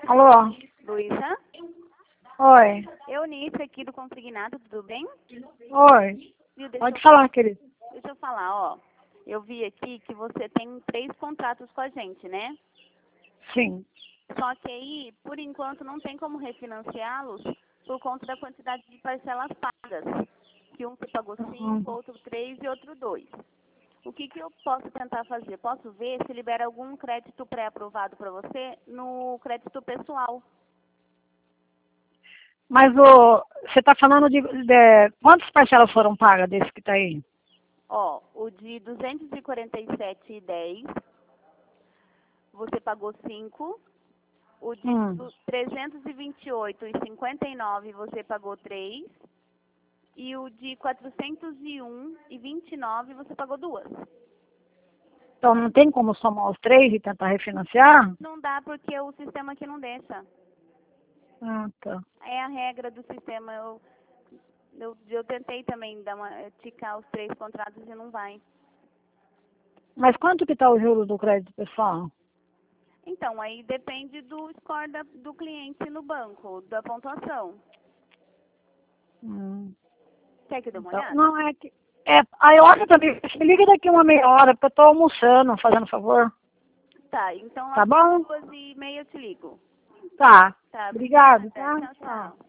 Alô? Luísa? Oi. Eunice aqui do Consignado, tudo bem? Oi. Viu, Pode falar, querido. deixa eu falar, ó. Eu vi aqui que você tem 3 contratos com a gente, né? Sim. Só que aí, por enquanto, não tem como refinanciá-los por conta da quantidade de parcelas pagas. Que um você pagou 5, outro 3 e outro 2. O que eu posso tentar fazer? Posso ver se libera algum crédito pré-aprovado para você no crédito pessoal. Mas você está falando de quantas parcelas foram pagas desse que está aí? Ó, o de 247,10, você pagou 5. O de 328,59, você pagou 3. E o de 401,29, você pagou 2. Então não tem como somar os 3 e tentar refinanciar? Não dá porque o sistema aqui não deixa. Ah, tá. É a regra do sistema. Eu tentei também ticar os 3 contratos e não vai. Mas quanto que está o juro do crédito pessoal? Então, aí depende do score do cliente no banco, da pontuação. Quer que eu dê uma Então, olhada? não, é que... aí olha pra mim, me liga daqui uma meia hora, porque eu tô almoçando, fazendo favor. Tá, então Tá às bom? 2h30 eu te ligo. Tá. Tá, Obrigado, obrigada. tá? Tchau, tchau.